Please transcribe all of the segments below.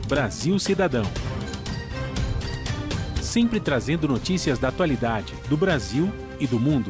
Brasil Cidadão. Sempre trazendo notícias da atualidade do Brasil e do mundo.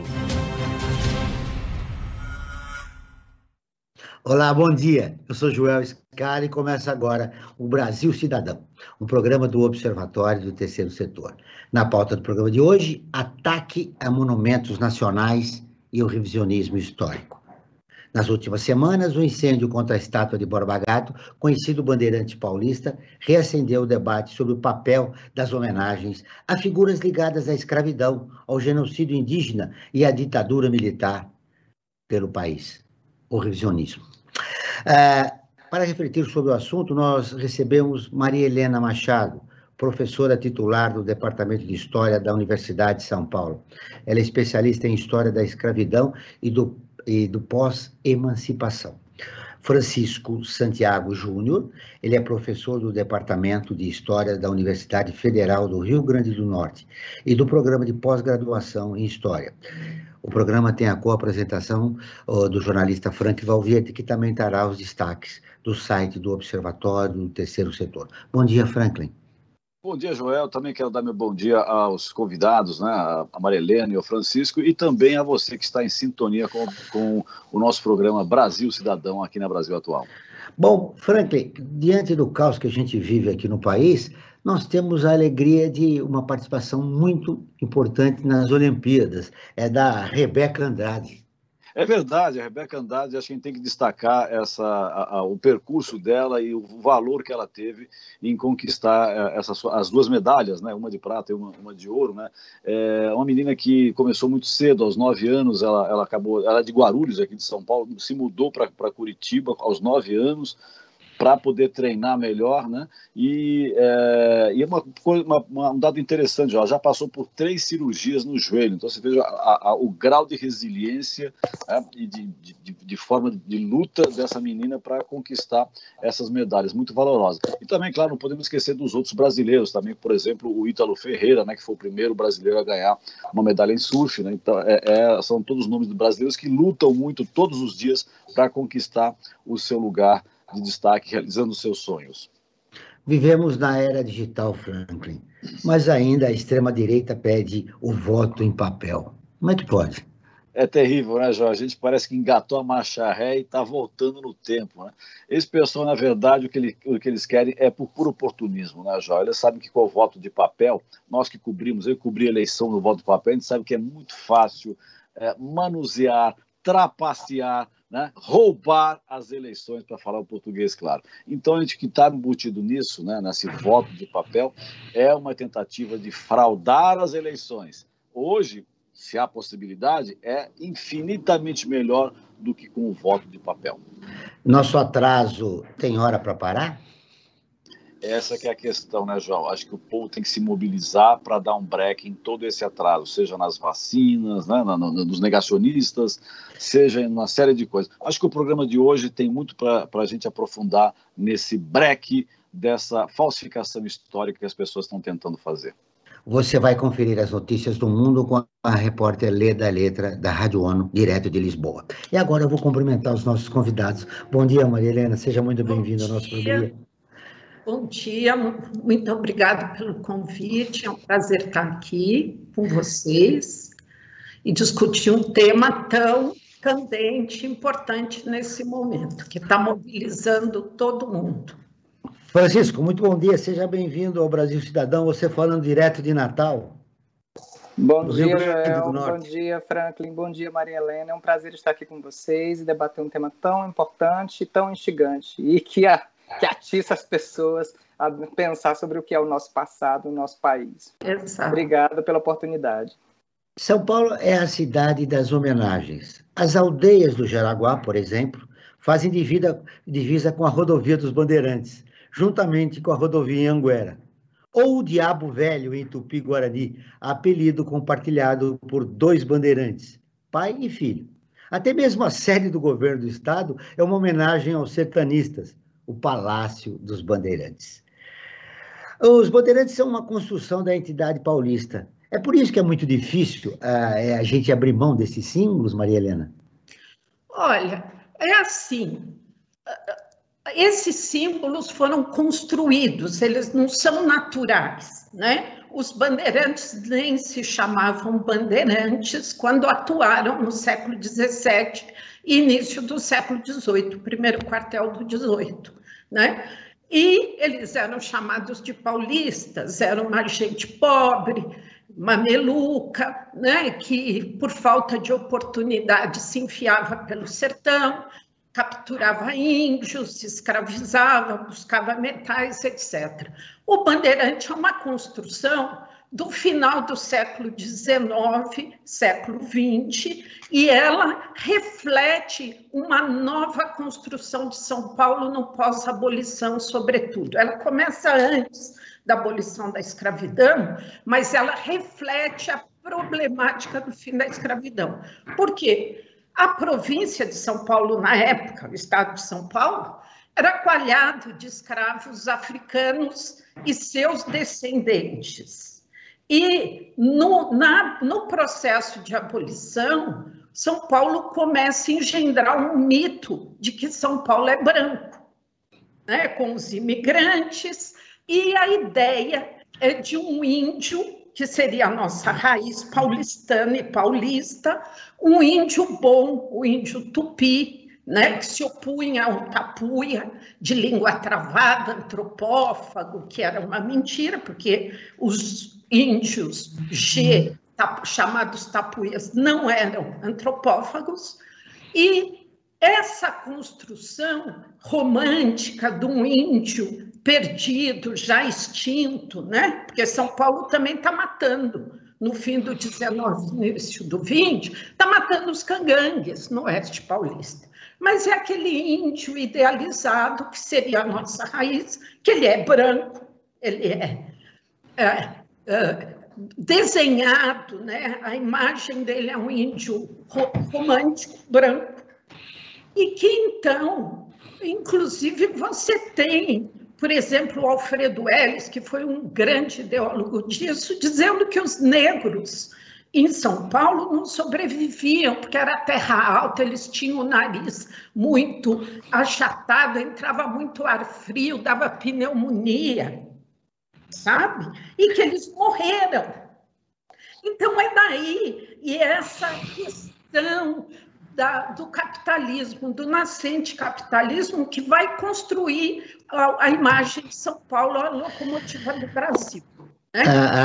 Olá, bom dia. Eu sou Joel Scala e começa agora o Brasil Cidadão, um programa do Observatório do Terceiro Setor. Na pauta do programa de hoje, ataque a monumentos nacionais e o revisionismo histórico. Nas últimas semanas, o incêndio contra a estátua de Borba Gato, conhecido bandeirante paulista, reacendeu o debate sobre o papel das homenagens a figuras ligadas à escravidão, ao genocídio indígena e à ditadura militar pelo país, o revisionismo. Para refletir sobre o assunto, nós recebemos Maria Helena Machado, professora titular do Departamento de História da Universidade de São Paulo. Ela é especialista em História da Escravidão e do pós-emancipação. Francisco Santiago Júnior, ele é professor do Departamento de História da Universidade Federal do Rio Grande do Norte e do Programa de Pós-Graduação em História. O programa tem a co-apresentação do jornalista Frank Valverde, que também trará os destaques do site do Observatório do Terceiro Setor. Bom dia, Franklin. Bom dia, Joel. Também quero dar meu bom dia aos convidados, né, a Maria Helena e ao Francisco, e também a você que está em sintonia com o nosso programa Brasil Cidadão aqui na Brasil Atual. Bom, Franklin, diante do caos que a gente vive aqui no país, nós temos a alegria de uma participação muito importante nas Olimpíadas, é da Rebeca Andrade. É verdade, a Rebeca Andrade, acho que a gente tem que destacar o percurso dela e o valor que ela teve em conquistar as duas medalhas, né? Uma de prata e uma de ouro, né? É uma menina que começou muito cedo, aos 9 anos, ela é de Guarulhos, aqui de São Paulo, se mudou para Curitiba aos 9 anos, para poder treinar melhor, né? E um dado interessante, ela já passou por 3 cirurgias no joelho, então você veja o grau de resiliência, né? E de forma de luta dessa menina para conquistar essas medalhas, muito valorosas. E também, claro, não podemos esquecer dos outros brasileiros também, por exemplo, o Ítalo Ferreira, né? Que foi o primeiro brasileiro a ganhar uma medalha em surf, né? Então, são todos os nomes de brasileiros que lutam muito todos os dias para conquistar o seu lugar de destaque, realizando os seus sonhos. Vivemos na era digital, Franklin, mas ainda a extrema-direita pede o voto em papel. Como é que pode? É terrível, né, Jorge? A gente parece que engatou a marcha ré e está voltando no tempo, né? Esse pessoal, na verdade, o que eles querem é por puro oportunismo, né, Jorge? Eles sabem que com o voto de papel, nós que cobrimos, eu cobri a eleição no voto de papel, a gente sabe que é muito fácil manusear, trapacear, né, roubar as eleições, para falar o português claro. Então, a gente que está embutido nisso, né, nesse voto de papel, é uma tentativa de fraudar as eleições. Hoje, se há possibilidade, é infinitamente melhor do que com o voto de papel. Nosso atraso tem hora para parar? Essa que é a questão, né, João? Acho que o povo tem que se mobilizar para dar um break em todo esse atraso, seja nas vacinas, né, nos negacionistas, seja em uma série de coisas. Acho que o programa de hoje tem muito para a gente aprofundar nesse break dessa falsificação histórica que as pessoas estão tentando fazer. Você vai conferir as notícias do mundo com a repórter Leda Letra, da Rádio ONU, direto de Lisboa. E agora eu vou cumprimentar os nossos convidados. Bom dia, Maria Helena, seja muito bem-vinda ao nosso programa. Bom dia, muito obrigada pelo convite, é um prazer estar aqui com vocês e discutir um tema tão candente, importante nesse momento, que está mobilizando todo mundo. Francisco, muito bom dia, seja bem-vindo ao Brasil Cidadão, você falando direto de Natal. Bom dia, Joel, bom dia, Franklin, bom dia, Maria Helena, é um prazer estar aqui com vocês e debater um tema tão importante e tão instigante, e que atiça as pessoas a pensar sobre o que é o nosso passado, o nosso país. Exato. Obrigada pela oportunidade. São Paulo é a cidade das homenagens. As aldeias do Jaraguá, por exemplo, fazem divisa com a rodovia dos Bandeirantes, juntamente com a rodovia Anguera. Ou o Diabo Velho, em Tupi-Guarani, apelido compartilhado por 2 bandeirantes, pai e filho. Até mesmo a sede do governo do estado é uma homenagem aos sertanistas, o Palácio dos Bandeirantes. Os Bandeirantes são uma construção da entidade paulista. É por isso que é muito difícil a gente abrir mão desses símbolos, Maria Helena? Olha, é assim, esses símbolos foram construídos, eles não são naturais, né? Os bandeirantes nem se chamavam bandeirantes quando atuaram no século XVII e início do século XVIII, primeiro quartel do XVIII, né? E eles eram chamados de paulistas, eram uma gente pobre, mameluca, né? Que por falta de oportunidade se enfiava pelo sertão, capturava índios, se escravizava, buscava metais, etc. O bandeirante é uma construção do final do século XIX, século XX, e ela reflete uma nova construção de São Paulo no pós-abolição, sobretudo. Ela começa antes da abolição da escravidão, mas ela reflete a problemática do fim da escravidão. Por quê? A província de São Paulo, na época, o estado de São Paulo, era coalhado de escravos africanos e seus descendentes. E no processo de abolição, São Paulo começa a engendrar um mito de que São Paulo é branco, né, com os imigrantes, e a ideia é de um índio, que seria a nossa raiz paulistana e paulista, um índio bom, o índio tupi, né, que se opunha ao tapuia, de língua travada, antropófago, que era uma mentira, porque os índios G, chamados tapuias, não eram antropófagos, e essa construção romântica de um índio perdido, já extinto, né? Porque São Paulo também está matando, no fim do 19, no início do 20, está matando os cangangues no oeste paulista. Mas é aquele índio idealizado, que seria a nossa raiz, que ele é branco, ele é desenhado, né? A imagem dele é um índio romântico, branco, e que então, inclusive, você tem, por exemplo, o Alfredo Ellis, que foi um grande ideólogo disso, dizendo que os negros em São Paulo não sobreviviam, porque era terra alta, eles tinham o nariz muito achatado, entrava muito ar frio, dava pneumonia, sabe? E que eles morreram. Então, é daí, e essa questão do capitalismo, do nascente capitalismo, que vai construir a imagem de São Paulo, a locomotiva do Brasil. Né?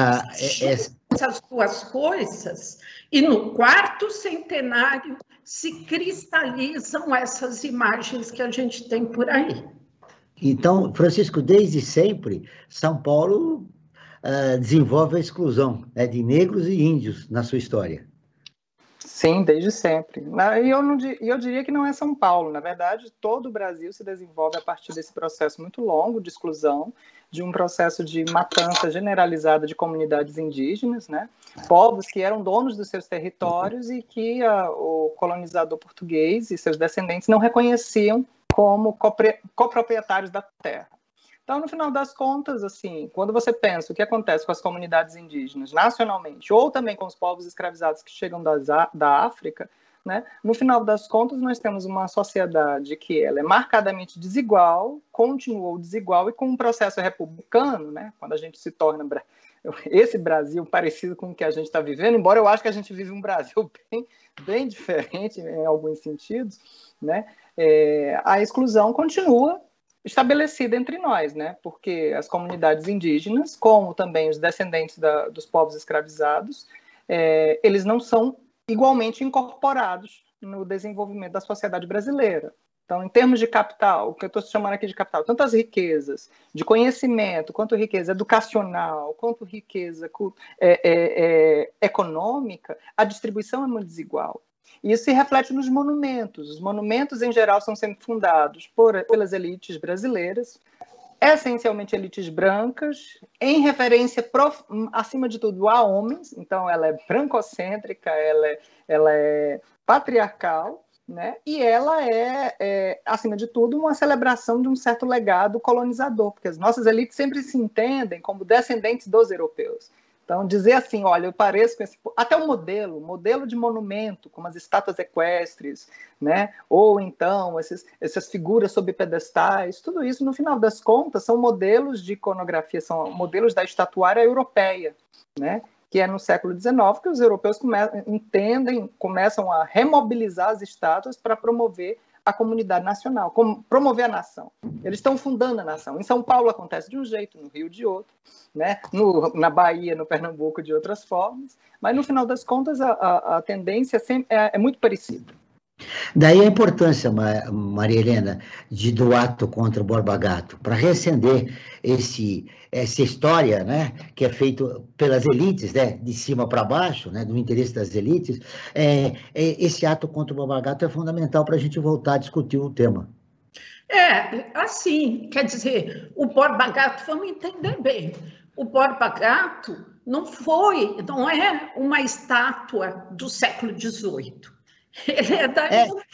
Essas duas coisas, e no quarto centenário se cristalizam essas imagens que a gente tem por aí. Então, Francisco, desde sempre, São Paulo desenvolve a exclusão, né, de negros e índios na sua história. Sim, desde sempre. E eu diria que não é São Paulo. Na verdade, todo o Brasil se desenvolve a partir desse processo muito longo de exclusão, de um processo de matança generalizada de comunidades indígenas, né? Povos que eram donos dos seus territórios e que o colonizador português e seus descendentes não reconheciam como coproprietários da terra. Então, no final das contas, assim, quando você pensa o que acontece com as comunidades indígenas nacionalmente, ou também com os povos escravizados que chegam da África, né, no final das contas, nós temos uma sociedade que ela é marcadamente desigual, continuou desigual e com um processo republicano, né, quando a gente se torna esse Brasil parecido com o que a gente está vivendo, embora eu acho que a gente vive um Brasil bem diferente em alguns sentidos, né, a exclusão continua estabelecida entre nós, né? Porque as comunidades indígenas, como também os descendentes dos povos escravizados, eles não são igualmente incorporados no desenvolvimento da sociedade brasileira. Então, em termos de capital, o que eu estou chamando aqui de capital, tanto as riquezas de conhecimento, quanto riqueza educacional, quanto riqueza econômica, a distribuição é muito desigual. E isso se reflete nos monumentos. Os monumentos, em geral, são sempre fundados pelas elites brasileiras, essencialmente elites brancas, em referência, acima de tudo, a homens. Então, ela é brancocêntrica, ela é patriarcal, né? E ela é, acima de tudo, uma celebração de um certo legado colonizador, porque as nossas elites sempre se entendem como descendentes dos europeus. Então, dizer assim, olha, eu pareço com esse... Até o modelo de monumento, como as estátuas equestres, né? Ou então essas figuras sob pedestais, tudo isso, no final das contas, são modelos de iconografia, são modelos da estatuária europeia, né? Que é no século XIX que os europeus começam a remobilizar as estátuas para promover a comunidade nacional, promover a nação. Eles estão fundando a nação. Em São Paulo acontece de um jeito, no Rio de outro, né? Na Bahia, no Pernambuco, de outras formas, mas no final das contas a tendência é muito parecida. Daí a importância, Maria Helena, do ato contra o Borba Gato, para reacender essa história, né, que é feito pelas elites, né, de cima para baixo, né, do interesse das elites. Esse ato contra o Borba Gato é fundamental para a gente voltar a discutir o tema. Assim, quer dizer, o Borba Gato, vamos entender bem, o Borba Gato não é uma estátua do século XVIII. Ele é da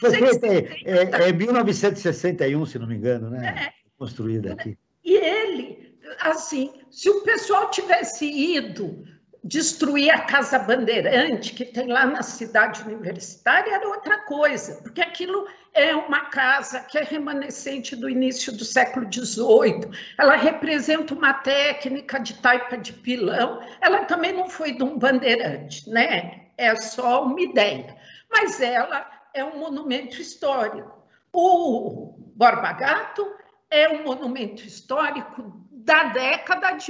1961, se não me engano, né? Construída aqui. E ele, assim, se o pessoal tivesse ido destruir a Casa Bandeirante, que tem lá na cidade universitária, era outra coisa, porque aquilo é uma casa que é remanescente do início do século XVIII, ela representa uma técnica de taipa de pilão, ela também não foi de um bandeirante, né? É só uma ideia. Mas ela é um monumento histórico. O Borba Gato é um monumento histórico da década de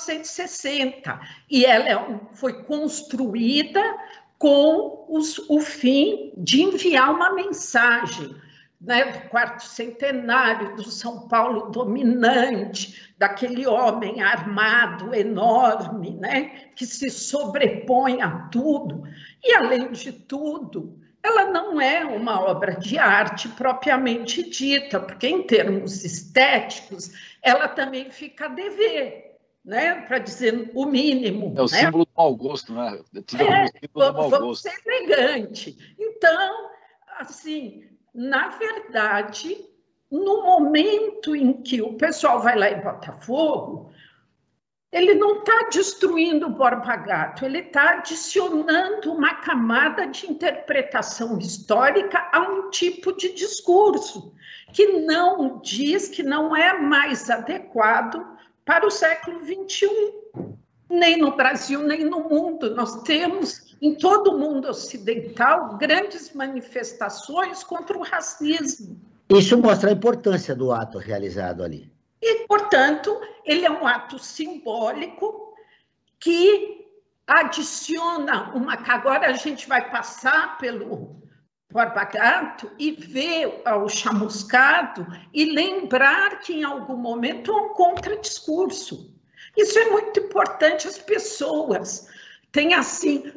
1960, e ela foi construída com o fim de enviar uma mensagem, né, do quarto centenário do São Paulo dominante, daquele homem armado enorme, né, que se sobrepõe a tudo. E, além de tudo, ela não é uma obra de arte propriamente dita, porque, em termos estéticos, ela também fica a dever, né, para dizer o mínimo. É o símbolo do mau gosto, né? Vamos ser elegante. Então, assim, na verdade, no momento em que o pessoal vai lá em Botafogo, ele não está destruindo o Borba Gato, ele está adicionando uma camada de interpretação histórica a um tipo de discurso que não diz que não é mais adequado para o século XXI, nem no Brasil, nem no mundo. Nós temos, em todo o mundo ocidental, grandes manifestações contra o racismo. Isso mostra a importância do ato realizado ali. E, portanto, ele é um ato simbólico que adiciona uma... Agora a gente vai passar pelo Borba Gato e ver o chamuscado e lembrar que, em algum momento, há um contradiscurso. Isso é muito importante. As pessoas têm, assim,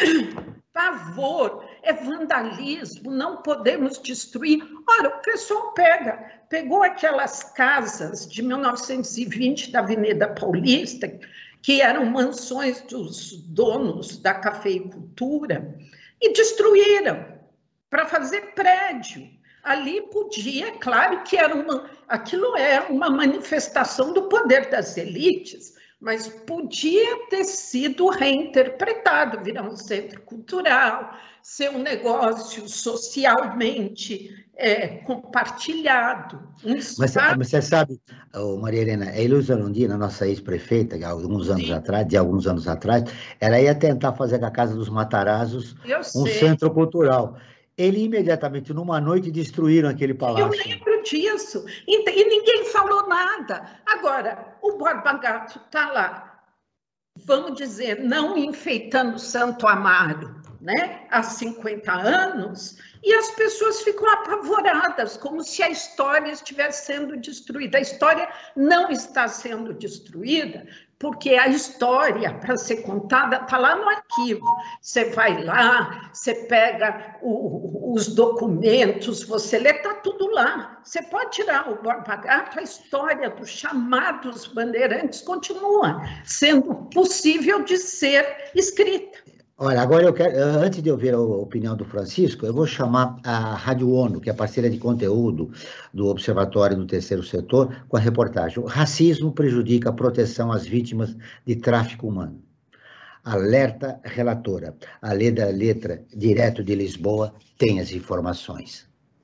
pavor, é vandalismo, não podemos destruir. Ora, o pessoal pegou aquelas casas de 1920 da Avenida Paulista, que eram mansões dos donos da cafeicultura, e destruíram para fazer prédio. Ali podia, claro que aquilo é uma manifestação do poder das elites, mas podia ter sido reinterpretado, virar um centro cultural, ser um negócio socialmente compartilhado. Mas você sabe, Maria Helena, a Heloísa Londrina, nossa ex-prefeita, de alguns anos atrás, ela ia tentar fazer da Casa dos Matarazos um centro cultural. Ele imediatamente, numa noite, destruíram aquele palácio. Eu lembro disso. E ninguém falou nada. Agora, o Borba Gato está lá, vamos dizer, não enfeitando Santo Amaro, né, há 50 anos, e as pessoas ficam apavoradas, como se a história estivesse sendo destruída. A história não está sendo destruída, porque a história, para ser contada, está lá no arquivo. Você vai lá, você pega os documentos, você lê, está tudo lá. Você pode tirar o Borba Gato, a história dos chamados bandeirantes continua sendo possível de ser escrita. Olha, agora eu quero, antes de ouvir a opinião do Francisco, eu vou chamar a Rádio ONU, que é parceira de conteúdo do Observatório do Terceiro Setor, com a reportagem: o racismo prejudica a proteção às vítimas de tráfico humano. Alerta relatora. A Lê da Letra, direto de Lisboa, tem as informações.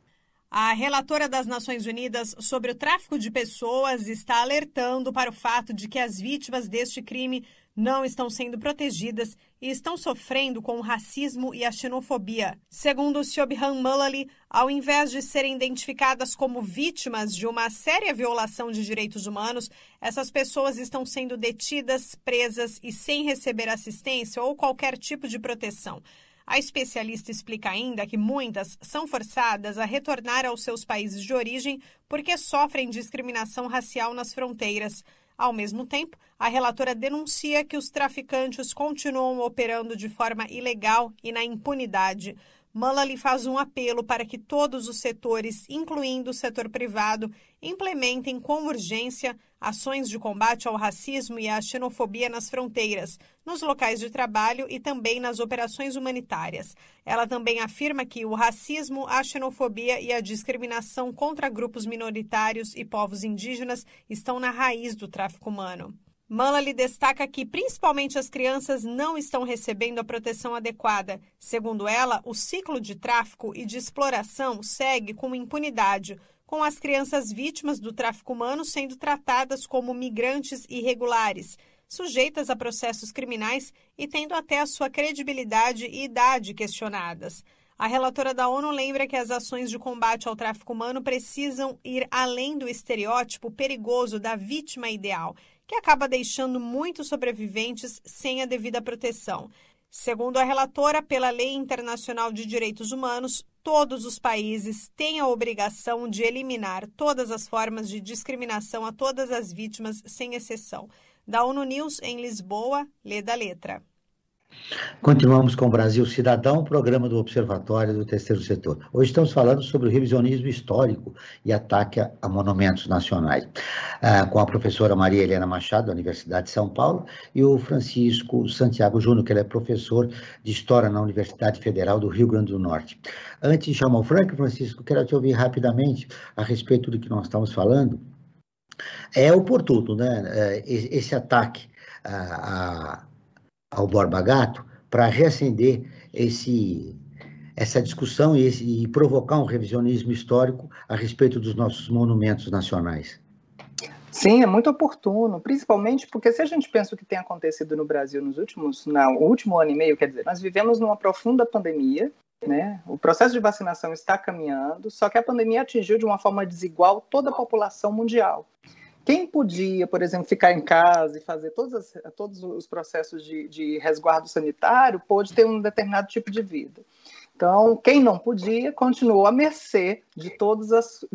A relatora das Nações Unidas sobre o tráfico de pessoas está alertando para o fato de que as vítimas deste crime não estão sendo protegidas e estão sofrendo com o racismo e a xenofobia. Segundo Siobhan Mullally, ao invés de serem identificadas como vítimas de uma séria violação de direitos humanos, essas pessoas estão sendo detidas, presas e sem receber assistência ou qualquer tipo de proteção. A especialista explica ainda que muitas são forçadas a retornar aos seus países de origem porque sofrem discriminação racial nas fronteiras. Ao mesmo tempo, a relatora denuncia que os traficantes continuam operando de forma ilegal e na impunidade. Mullally faz um apelo para que todos os setores, incluindo o setor privado, implementem com urgência ações de combate ao racismo e à xenofobia nas fronteiras, nos locais de trabalho e também nas operações humanitárias. Ela também afirma que o racismo, a xenofobia e a discriminação contra grupos minoritários e povos indígenas estão na raiz do tráfico humano. Mullally destaca que, principalmente as crianças, não estão recebendo a proteção adequada. Segundo ela, o ciclo de tráfico e de exploração segue com impunidade, com as crianças vítimas do tráfico humano sendo tratadas como migrantes irregulares, sujeitas a processos criminais e tendo até a sua credibilidade e idade questionadas. A relatora da ONU lembra que as ações de combate ao tráfico humano precisam ir além do estereótipo perigoso da vítima ideal, que acaba deixando muitos sobreviventes sem a devida proteção. Segundo a relatora, pela Lei Internacional de Direitos Humanos, todos os países têm a obrigação de eliminar todas as formas de discriminação a todas as vítimas, sem exceção. Da ONU News, em Lisboa, Lê da Letra. Continuamos com o Brasil Cidadão, programa do Observatório do Terceiro Setor. Hoje estamos falando sobre o revisionismo histórico e ataque a monumentos nacionais, com a professora Maria Helena Machado, da Universidade de São Paulo, e o Francisco Santiago Júnior, que ele é professor de História na Universidade Federal do Rio Grande do Norte. Antes de chamar o Francisco, quero te ouvir rapidamente a respeito do que nós estamos falando. É oportuno, né, esse ataque ao Borba Gato para reacender essa discussão e provocar um revisionismo histórico a respeito dos nossos monumentos nacionais. Sim, é muito oportuno, principalmente porque se a gente pensa o que tem acontecido no Brasil no último ano e meio, quer dizer, nós vivemos numa profunda pandemia, né? O processo de vacinação está caminhando, só que a pandemia atingiu de uma forma desigual toda a população mundial. Quem podia, por exemplo, ficar em casa e fazer todos os processos de resguardo sanitário, pôde ter um determinado tipo de vida. Então, quem não podia, continuou à mercê de todas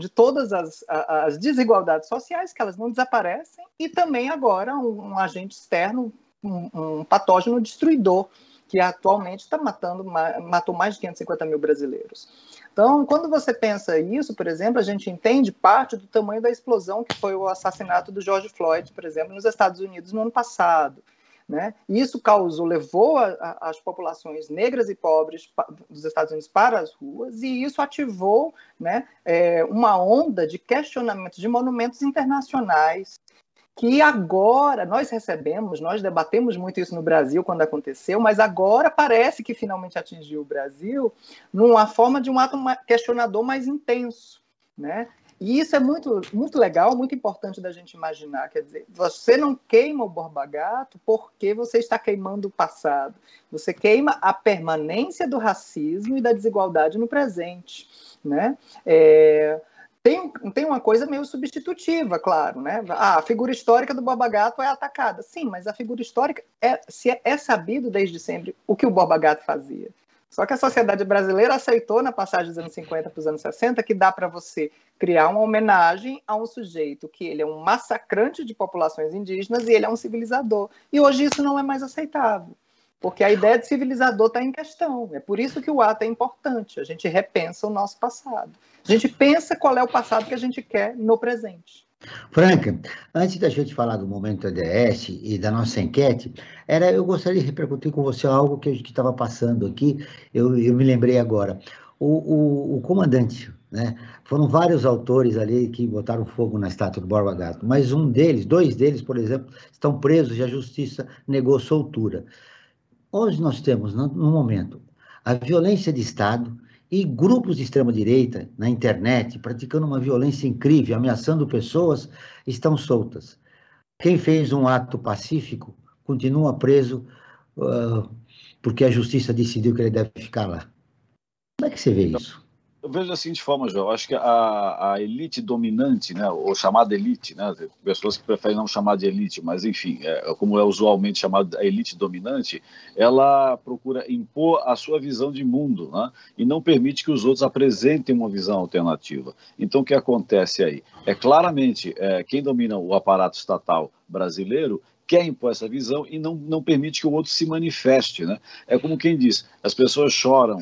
as desigualdades sociais, que elas não desaparecem, e também agora um agente externo, um patógeno destruidor, que atualmente matou mais de 550 mil brasileiros. Então, quando você pensa isso, por exemplo, a gente entende parte do tamanho da explosão que foi o assassinato do George Floyd, por exemplo, nos Estados Unidos no ano passado. Né? Isso levou as populações negras e pobres dos Estados Unidos para as ruas, e isso ativou, né, uma onda de questionamento de monumentos internacionais, que agora nós debatemos muito isso no Brasil quando aconteceu, mas agora parece que finalmente atingiu o Brasil numa forma de um ato questionador mais intenso, né? E isso é muito, muito legal, muito importante da gente imaginar. Quer dizer, você não queima o Borba Gato porque você está queimando o passado. Você queima a permanência do racismo e da desigualdade no presente, né? Tem uma coisa meio substitutiva, claro, né? A figura histórica do Borba Gato é atacada. Sim, mas a figura histórica é sabido desde sempre o que o Borba Gato fazia. Só que a sociedade brasileira aceitou, na passagem dos anos 50 para os anos 60, que dá para você criar uma homenagem a um sujeito que ele é um massacrante de populações indígenas e ele é um civilizador. E hoje isso não é mais aceitável, porque a ideia de civilizador está em questão. É por isso que o ato é importante. A gente repensa o nosso passado. A gente pensa qual é o passado que a gente quer no presente. Franca, antes da gente falar do Momento EDS e da nossa enquete, eu gostaria de repercutir com você algo que estava passando aqui, eu me lembrei agora. O comandante, né? Foram vários autores ali que botaram fogo na estátua do Borba Gato, mas dois deles, por exemplo, estão presos e a justiça negou soltura. hoje nós temos, no momento, a violência de Estado e grupos de extrema-direita na internet praticando uma violência incrível, ameaçando pessoas, estão soltas. Quem fez um ato pacífico continua preso porque a justiça decidiu que ele deve ficar lá. Como é que você vê isso? Eu vejo da seguinte forma, João, eu acho que a elite dominante, né, ou chamada elite, né, pessoas que preferem não chamar de elite, mas enfim, como é usualmente chamado a elite dominante, ela procura impor a sua visão de mundo, né, e não permite que os outros apresentem uma visão alternativa. Então, o que acontece aí? Claramente, quem domina o aparato estatal brasileiro quer impor essa visão e não permite que o outro se manifeste, né? É como quem diz, as pessoas choram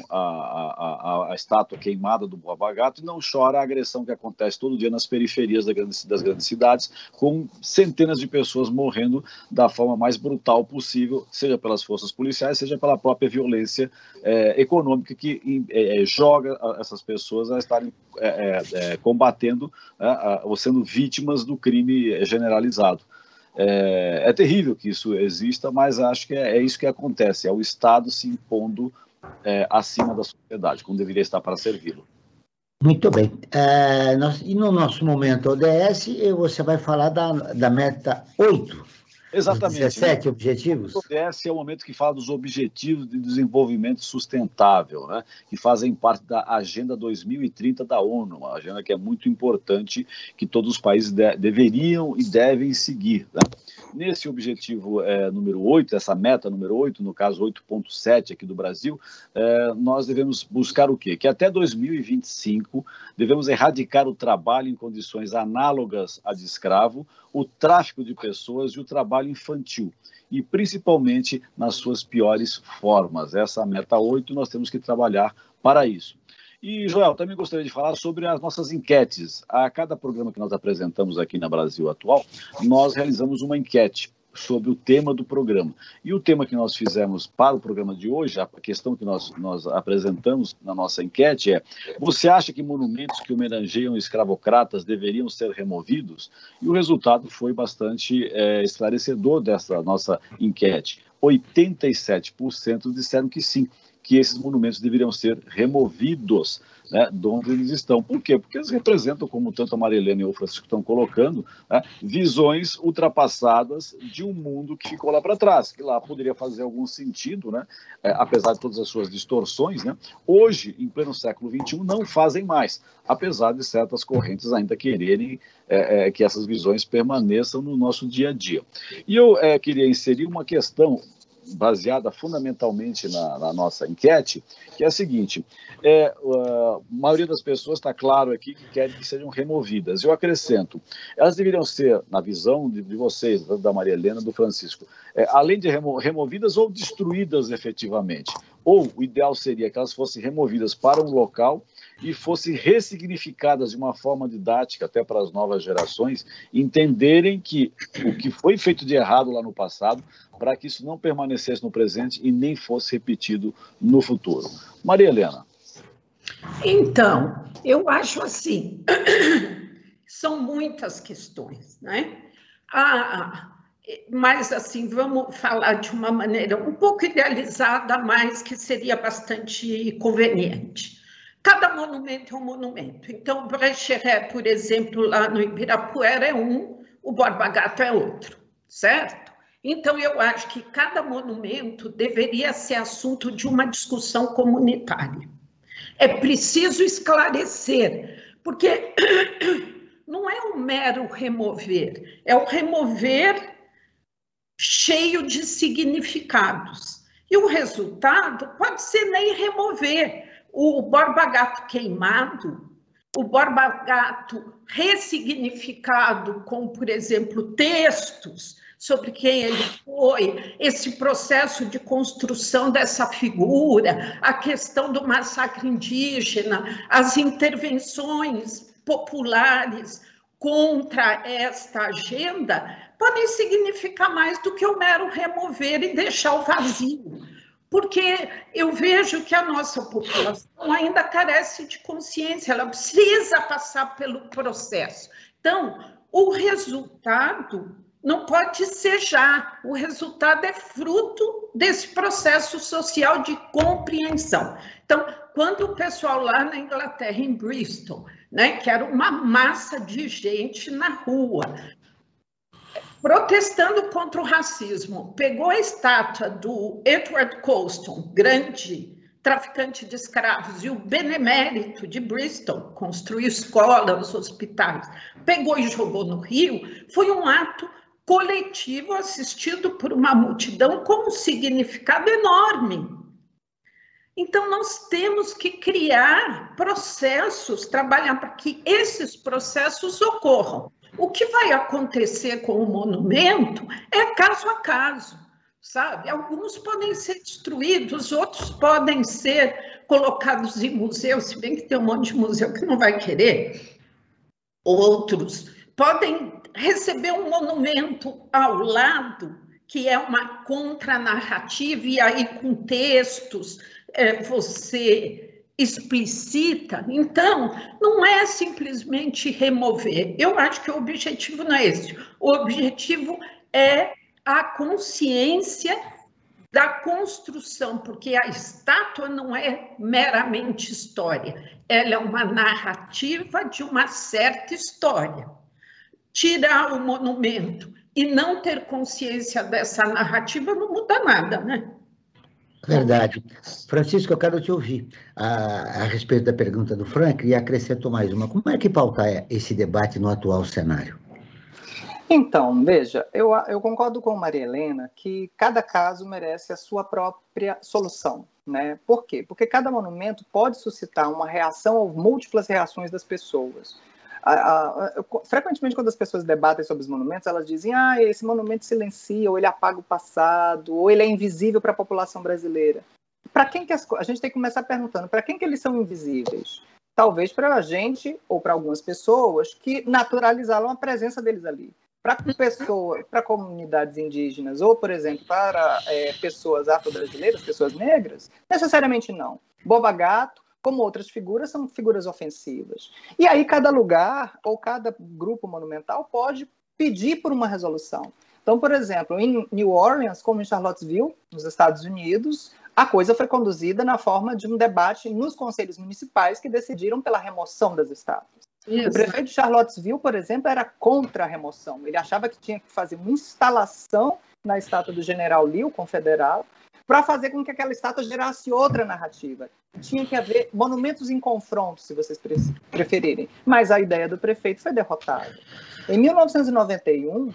a estátua queimada do Borba Gato e não choram a agressão que acontece todo dia nas periferias das grandes cidades, com centenas de pessoas morrendo da forma mais brutal possível, seja pelas forças policiais, seja pela própria violência econômica que joga essas pessoas a estarem combatendo ou sendo vítimas do crime generalizado. É terrível que isso exista, mas acho que é isso que acontece, é o Estado se impondo acima da sociedade, como deveria estar para servi-lo. Muito bem. E no nosso momento ODS, você vai falar da meta 8. Exatamente. 17 objetivos? O ODS é o momento que fala dos objetivos de desenvolvimento sustentável, né, que fazem parte da Agenda 2030 da ONU, uma agenda que é muito importante, que todos os países deveriam e devem seguir, né? Nesse objetivo número 8, essa meta número 8, no caso 8.7 aqui do Brasil, nós devemos buscar o quê? Que até 2025 devemos erradicar o trabalho em condições análogas à de escravo, o tráfico de pessoas e o trabalho infantil, e principalmente nas suas piores formas. Essa meta 8, nós temos que trabalhar para isso. E, Joel, também gostaria de falar sobre as nossas enquetes. A cada programa que nós apresentamos aqui na Brasil Atual, nós realizamos uma enquete sobre o tema do programa. E o tema que nós fizemos para o programa de hoje, a questão que nós apresentamos na nossa enquete é: você acha que monumentos que homenageiam escravocratas deveriam ser removidos? E o resultado foi bastante esclarecedor dessa nossa enquete. 87% disseram que sim, que esses monumentos deveriam ser removidos, né, de onde eles estão. Por quê? Porque eles representam, como tanto a Maria Helena e o Francisco estão colocando, né, visões ultrapassadas de um mundo que ficou lá para trás, que lá poderia fazer algum sentido, né, apesar de todas as suas distorções, né, hoje, em pleno século XXI, não fazem mais, apesar de certas correntes ainda quererem que essas visões permaneçam no nosso dia a dia. E eu queria inserir uma questão baseada fundamentalmente na nossa enquete, que é a seguinte: a maioria das pessoas está claro aqui que querem que sejam removidas. Eu acrescento, elas deveriam ser, na visão de vocês, da Maria Helena, do Francisco, além de removidas ou destruídas efetivamente. Ou o ideal seria que elas fossem removidas para um local e fossem ressignificadas de uma forma didática, até para as novas gerações entenderem que o que foi feito de errado lá no passado, para que isso não permanecesse no presente e nem fosse repetido no futuro. Maria Helena. Então, eu acho assim, são muitas questões, né? Mas, assim, vamos falar de uma maneira um pouco idealizada, mas que seria bastante conveniente. Cada monumento é um monumento. Então, o Brecheret, por exemplo, lá no Ibirapuera é um, o Borba Gato é outro, certo? Então, eu acho que cada monumento deveria ser assunto de uma discussão comunitária. É preciso esclarecer, porque não é um mero remover, é o remover cheio de significados. E o resultado pode ser nem remover. O Borba Gato queimado, o Borba Gato ressignificado com, por exemplo, textos sobre quem ele foi, esse processo de construção dessa figura, a questão do massacre indígena, as intervenções populares contra esta agenda, podem significar mais do que o mero remover e deixar o vazio. Porque eu vejo que a nossa população ainda carece de consciência, ela precisa passar pelo processo. Então, o resultado não pode ser já. O resultado é fruto desse processo social de compreensão. Então, quando o pessoal lá na Inglaterra, em Bristol, né, que era uma massa de gente na rua, protestando contra o racismo, pegou a estátua do Edward Colston, grande traficante de escravos, e o benemérito de Bristol, construiu escolas, hospitais, pegou e jogou no rio, foi um ato coletivo assistido por uma multidão com um significado enorme. Então, nós temos que criar processos, trabalhar para que esses processos ocorram. O que vai acontecer com o monumento é caso a caso, sabe? Alguns podem ser destruídos, outros podem ser colocados em museu, se bem que tem um monte de museu que não vai querer. Outros podem receber um monumento ao lado, que é uma contranarrativa, e aí com textos você explicita. Então, não é simplesmente remover. Eu acho que o objetivo não é esse. O objetivo é a consciência da construção, porque a estátua não é meramente história, ela é uma narrativa de uma certa história. Tirar o monumento e não ter consciência dessa narrativa não muda nada, né? Verdade. Francisco, eu quero te ouvir a respeito da pergunta do Frank e acrescento mais uma. Como é que pautar esse debate no atual cenário? Então, veja, eu concordo com Maria Helena que cada caso merece a sua própria solução, né? Por quê? Porque cada monumento pode suscitar uma reação ou múltiplas reações das pessoas. Frequentemente, quando as pessoas debatem sobre os monumentos, elas dizem: esse monumento silencia, ou ele apaga o passado, ou ele é invisível para a população brasileira. Para quem que a gente tem que começar perguntando, para quem que eles são invisíveis? Talvez para a gente, ou para algumas pessoas, que naturalizaram a presença deles ali. Para comunidades indígenas, ou, por exemplo, para pessoas afro-brasileiras, pessoas negras, necessariamente não. Borba Gato, como outras figuras, são figuras ofensivas. E aí cada lugar ou cada grupo monumental pode pedir por uma resolução. Então, por exemplo, em New Orleans, como em Charlottesville, nos Estados Unidos, a coisa foi conduzida na forma de um debate nos conselhos municipais que decidiram pela remoção das estátuas. Isso. O prefeito de Charlottesville, por exemplo, era contra a remoção. Ele achava que tinha que fazer uma instalação na estátua do General Lee, o confederal, para fazer com que aquela estátua gerasse outra narrativa. Tinha que haver monumentos em confronto, se vocês preferirem. Mas a ideia do prefeito foi derrotada. Em 1991,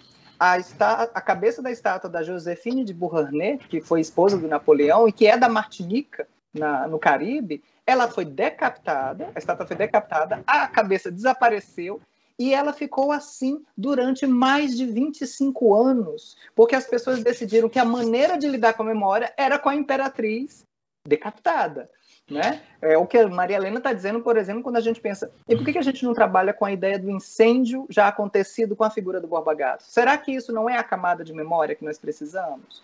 a cabeça da estátua da Joséphine de Beauharnais, que foi esposa do Napoleão e que é da Martinica, no Caribe, ela foi decapitada, a estátua foi decapitada, a cabeça desapareceu, e ela ficou assim durante mais de 25 anos, porque as pessoas decidiram que a maneira de lidar com a memória era com a imperatriz decapitada. Né? É o que a Maria Helena está dizendo, por exemplo, quando a gente pensa, e por que a gente não trabalha com a ideia do incêndio já acontecido com a figura do Borba Gato? Será que isso não é a camada de memória que nós precisamos?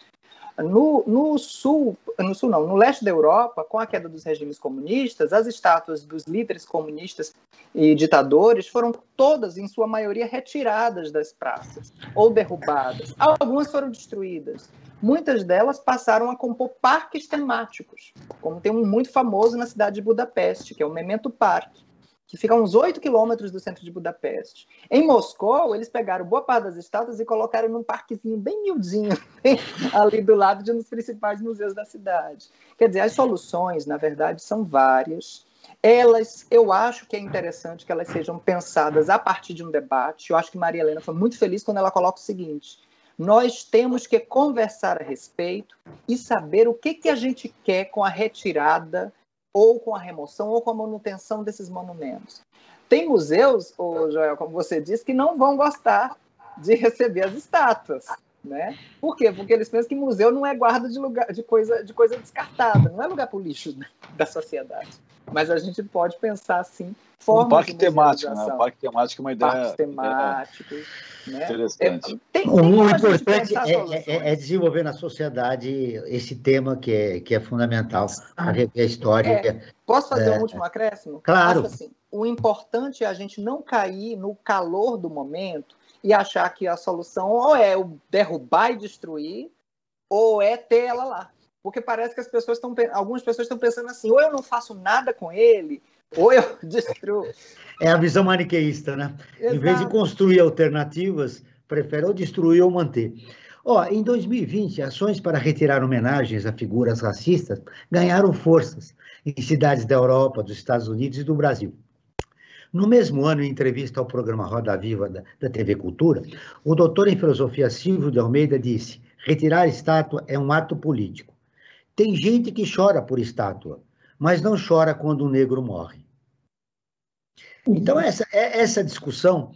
No leste da Europa, com a queda dos regimes comunistas, as estátuas dos líderes comunistas e ditadores foram todas, em sua maioria, retiradas das praças ou derrubadas. Algumas foram destruídas. Muitas delas passaram a compor parques temáticos, como tem um muito famoso na cidade de Budapeste, que é o Memento Park, que fica a uns 8 quilômetros do centro de Budapeste. Em Moscou, eles pegaram boa parte das estátuas e colocaram num parquezinho bem miudinho, ali do lado de um dos principais museus da cidade. Quer dizer, as soluções, na verdade, são várias. Eu acho que é interessante que elas sejam pensadas a partir de um debate. Eu acho que Maria Helena foi muito feliz quando ela coloca o seguinte: nós temos que conversar a respeito e saber o que a gente quer com a retirada ou com a remoção, ou com a manutenção desses monumentos. Tem museus, Joel, como você disse, que não vão gostar de receber as estátuas, né? Por quê? Porque eles pensam que museu não é guarda de coisa descartada, não é lugar para o lixo da sociedade. Mas a gente pode pensar, assim, formas de parque temático, né? O parque temático é uma ideia... Parques temáticos, né? Interessante. O importante é desenvolver na sociedade esse tema que é fundamental para rever a história. Posso fazer um último acréscimo? Claro. Assim, o importante é a gente não cair no calor do momento e achar que a solução ou é o derrubar e destruir, ou é ter ela lá. Porque parece que algumas pessoas estão pensando assim, ou eu não faço nada com ele, ou eu destruo. É a visão maniqueísta, né? Exato. Em vez de construir alternativas, prefere ou destruir ou manter. Em 2020, ações para retirar homenagens a figuras racistas ganharam forças em cidades da Europa, dos Estados Unidos e do Brasil. No mesmo ano, em entrevista ao programa Roda Viva da TV Cultura, o doutor em filosofia Silvio de Almeida disse: retirar estátua é um ato político. Tem gente que chora por estátua, mas não chora quando um negro morre. Então, essa discussão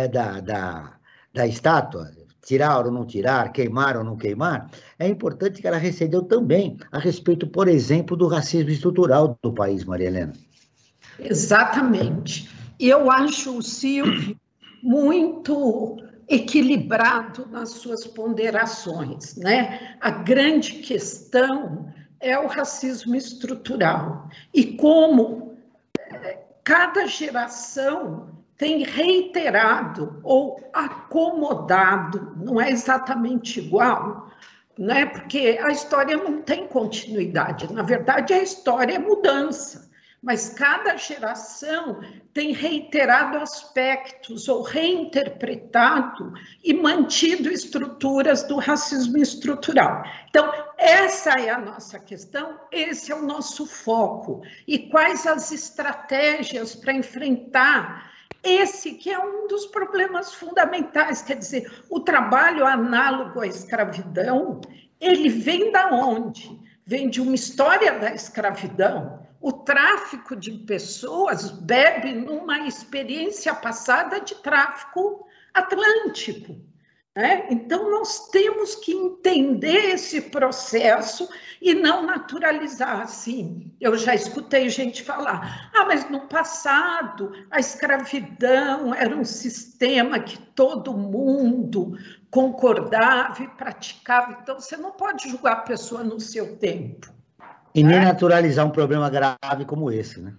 da estátua, tirar ou não tirar, queimar ou não queimar, é importante que ela recebeu também a respeito, por exemplo, do racismo estrutural do país, Maria Helena. Exatamente. E eu acho o Silvio muito equilibrado nas suas ponderações, né? A grande questão é o racismo estrutural e como cada geração tem reiterado ou acomodado, não é exatamente igual, né? Porque a história não tem continuidade, na verdade a história é mudança, mas cada geração tem reiterado aspectos ou reinterpretado e mantido estruturas do racismo estrutural. Então, essa é a nossa questão, esse é o nosso foco. E quais as estratégias para enfrentar esse que é um dos problemas fundamentais, quer dizer, o trabalho análogo à escravidão, ele vem da onde? Vem de uma história da escravidão. O tráfico de pessoas bebe numa experiência passada de tráfico atlântico, né? Então, nós temos que entender esse processo e não naturalizar assim. Eu já escutei gente falar, mas no passado a escravidão era um sistema que todo mundo concordava e praticava, então você não pode julgar a pessoa no seu tempo. E nem naturalizar um problema grave como esse, né?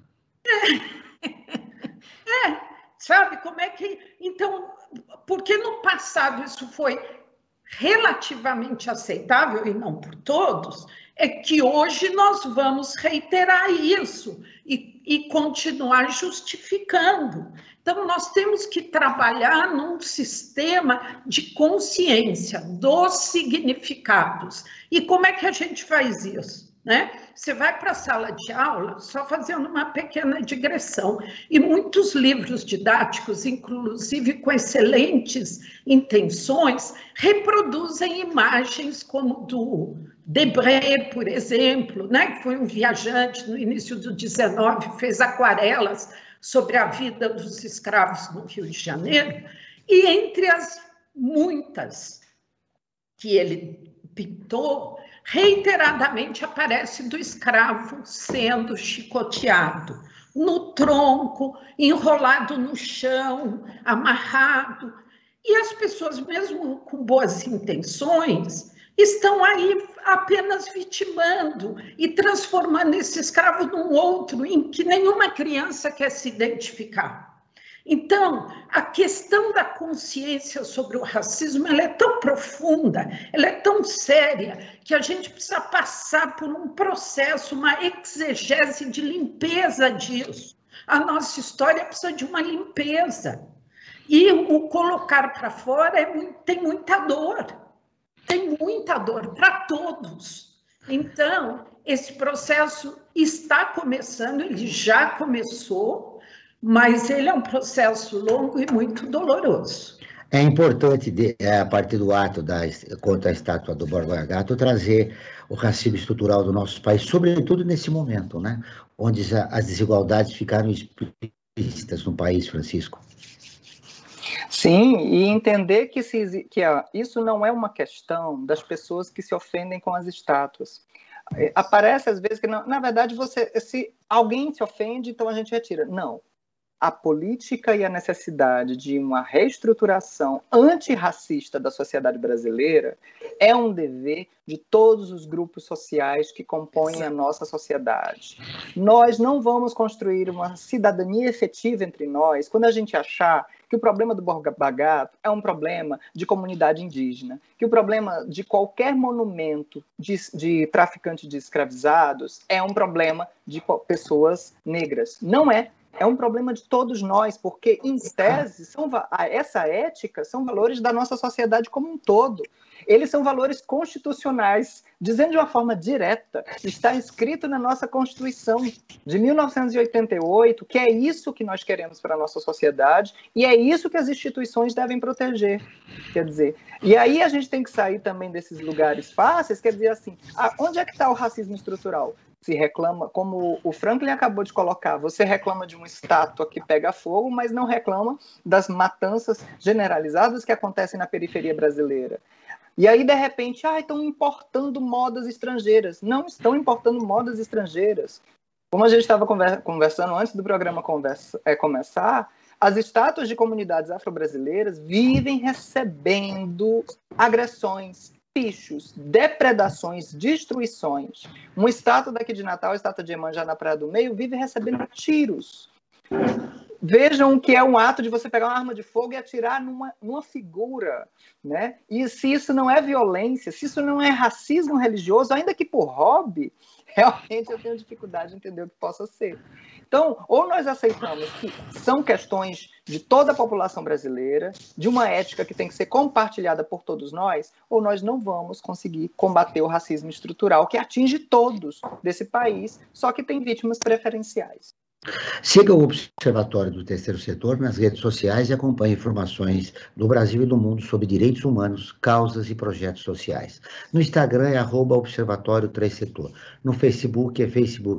Sabe como é que... Então, porque no passado isso foi relativamente aceitável, e não por todos, é que hoje nós vamos reiterar isso e continuar justificando. Então, nós temos que trabalhar num sistema de consciência dos significados. E como é que a gente faz isso? Né? Você vai para a sala de aula, só fazendo uma pequena digressão, e muitos livros didáticos, inclusive com excelentes intenções, reproduzem imagens como do Debré, por exemplo, né? Que foi um viajante no início do 19, fez aquarelas sobre a vida dos escravos no Rio de Janeiro, e entre as muitas que ele pintou, reiteradamente aparece do escravo sendo chicoteado, no tronco, enrolado no chão, amarrado. E as pessoas, mesmo com boas intenções, estão aí apenas vitimando e transformando esse escravo num outro em que nenhuma criança quer se identificar. Então, a questão da consciência sobre o racismo, ela é tão profunda, ela é tão séria, que a gente precisa passar por um processo, uma exegese de limpeza disso. A nossa história precisa de uma limpeza. E o colocar para fora tem muita dor para todos. Então, esse processo está começando, ele já começou, mas ele é um processo longo e muito doloroso. É importante, a partir do ato contra a estátua do Borba Gato, trazer o racismo estrutural do nosso país, sobretudo nesse momento, né? Onde as desigualdades ficaram explícitas no país, Francisco. Sim, e entender que isso não é uma questão das pessoas que se ofendem com as estátuas. Aparece às vezes que, na verdade, se alguém se ofende, então a gente retira. Não. a política e a necessidade de uma reestruturação antirracista da sociedade brasileira é um dever de todos os grupos sociais que compõem a nossa sociedade. Nós não vamos construir uma cidadania efetiva entre nós quando a gente achar que o problema do Borba Gato é um problema de comunidade indígena, que o problema de qualquer monumento de traficante de escravizados é um problema de pessoas negras. Não é. É um problema de todos nós, porque, em tese, essa ética são valores da nossa sociedade como um todo. Eles são valores constitucionais, dizendo de uma forma direta, está escrito na nossa Constituição de 1988, que é isso que nós queremos para a nossa sociedade e é isso que as instituições devem proteger. Quer dizer, e aí a gente tem que sair também desses lugares fáceis, quer dizer assim, onde é que está o racismo estrutural? Se reclama, como o Franklin acabou de colocar, você reclama de uma estátua que pega fogo, mas não reclama das matanças generalizadas que acontecem na periferia brasileira. E aí, de repente, estão importando modas estrangeiras. Não estão importando modas estrangeiras. Como a gente estava conversando antes do programa começar, as estátuas de comunidades afro-brasileiras vivem recebendo agressões, pichos, depredações, destruições. Uma estátua daqui de Natal, a estátua de Iemanjá na Praia do Meio, vive recebendo tiros. Vejam que é um ato de você pegar uma arma de fogo e atirar numa figura, né? E se isso não é violência, se isso não é racismo religioso, ainda que por hobby, realmente eu tenho dificuldade de entender o que possa ser. Então, ou nós aceitamos que são questões de toda a população brasileira, de uma ética que tem que ser compartilhada por todos nós, ou nós não vamos conseguir combater o racismo estrutural que atinge todos desse país, só que tem vítimas preferenciais. Siga o Observatório do Terceiro Setor nas redes sociais e acompanhe informações do Brasil e do mundo sobre direitos humanos, causas e projetos sociais. No Instagram é @Observatório 3 Setor. No Facebook é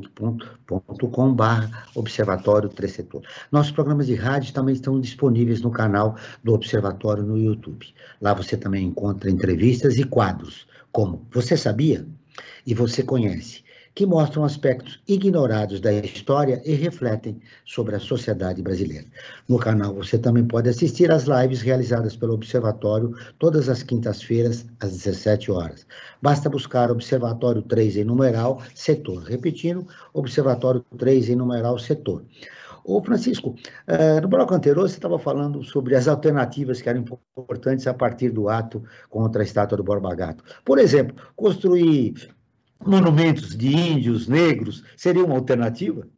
facebook.com/Observatório 3 Setor. Nossos programas de rádio também estão disponíveis no canal do Observatório no YouTube. Lá você também encontra entrevistas e quadros, como Você Sabia? E Você Conhece? Que mostram aspectos ignorados da história e refletem sobre a sociedade brasileira. No canal você também pode assistir às lives realizadas pelo Observatório todas as quintas-feiras, às 17 horas. Basta buscar Observatório 3 em numeral setor. Repetindo, Observatório 3 em numeral setor. Ô Francisco, no bloco anterior você estava falando sobre as alternativas que eram importantes a partir do ato contra a estátua do Borba Gato. Por exemplo, construir monumentos de índios, negros, seria uma alternativa?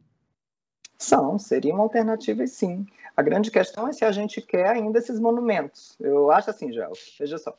Seriam alternativas, sim. A grande questão é se a gente quer ainda esses monumentos. Eu acho assim, Gel, veja só.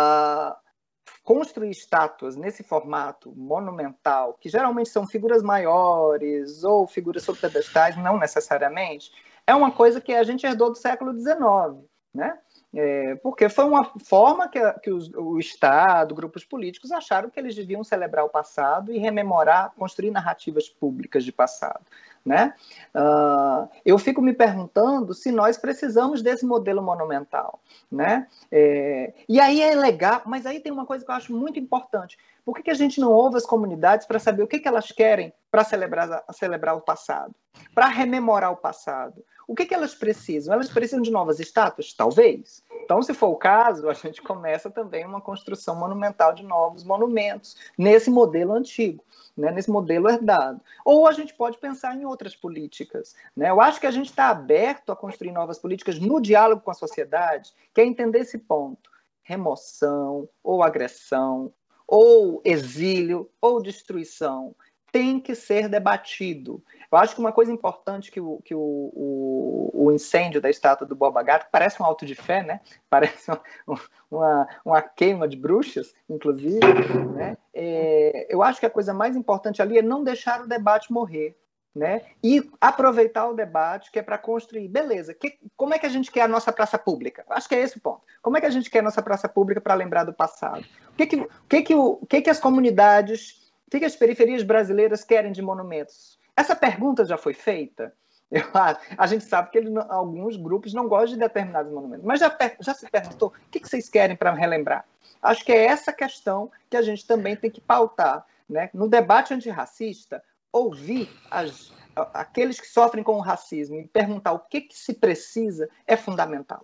Construir estátuas nesse formato monumental, que geralmente são figuras maiores ou figuras sobre pedestais, não necessariamente, é uma coisa que a gente herdou do século XIX, né? Porque foi uma forma que o Estado, grupos políticos acharam que eles deviam celebrar o passado e rememorar, construir narrativas públicas de passado, né? Eu fico me perguntando se nós precisamos desse modelo monumental, né? E aí é legal, mas aí tem uma coisa que eu acho muito importante. Por que a gente não ouve as comunidades para saber o que elas querem para celebrar o passado? Para rememorar o passado? O que elas precisam? Elas precisam de novas estátuas? Talvez. Então, se for o caso, a gente começa também uma construção monumental de novos monumentos, nesse modelo antigo, né? Nesse modelo herdado. Ou a gente pode pensar em outras políticas, né? Eu acho que a gente está aberto a construir novas políticas no diálogo com a sociedade, que é entender esse ponto. Remoção, ou agressão, ou exílio, ou destruição, tem que ser debatido. Eu acho que uma coisa importante que o incêndio da estátua do Borba Gato parece um auto de fé, né? Parece uma queima de bruxas, inclusive, né? Eu acho que a coisa mais importante ali é não deixar o debate morrer, né? E aproveitar o debate, que é para construir, beleza, como é que a gente quer a nossa praça pública? Acho que é esse o ponto. Como é que a gente quer a nossa praça pública para lembrar do passado? O que as comunidades, o que as periferias brasileiras querem de monumentos? Essa pergunta já foi feita? A gente sabe que alguns grupos não gostam de determinados monumentos, mas já se perguntou o que vocês querem para relembrar? Acho que é essa questão que a gente também tem que pautar, né? No debate antirracista, ouvir aqueles que sofrem com o racismo e perguntar o que se precisa é fundamental.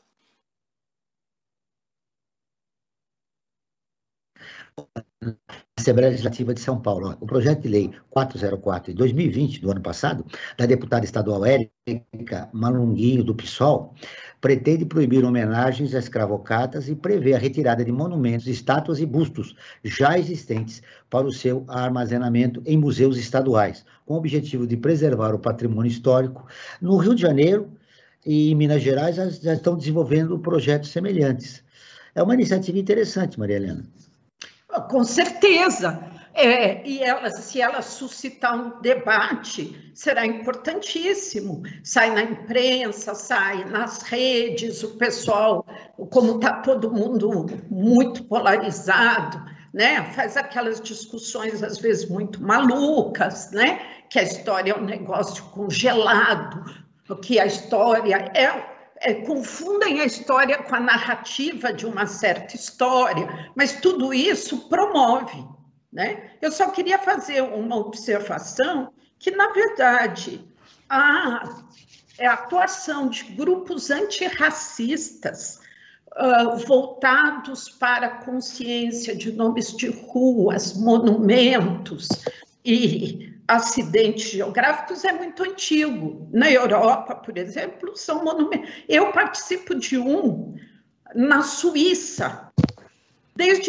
Assembleia Legislativa de São Paulo. O projeto de lei 404 de 2020, do ano passado, da deputada estadual Érica Malunguinho, do PSOL, pretende proibir homenagens a escravocatas e prevê a retirada de monumentos, estátuas e bustos já existentes para o seu armazenamento em museus estaduais, com o objetivo de preservar o patrimônio histórico. No Rio de Janeiro e em Minas Gerais já estão desenvolvendo projetos semelhantes. É uma iniciativa interessante, Maria Helena. Com certeza. E se ela suscitar um debate, será importantíssimo. Sai na imprensa, sai nas redes, o pessoal, como está todo mundo muito polarizado, né? Faz aquelas discussões, às vezes, muito malucas, né? Que a história é um negócio congelado, que a história confundem a história com a narrativa de uma certa história, mas tudo isso promove, né? Eu só queria fazer uma observação que, na verdade, a atuação de grupos antirracistas voltados para a consciência de nomes de ruas, monumentos e acidentes geográficos é muito antigo. Na Europa, por exemplo, são monumentos. Eu participo de um na Suíça desde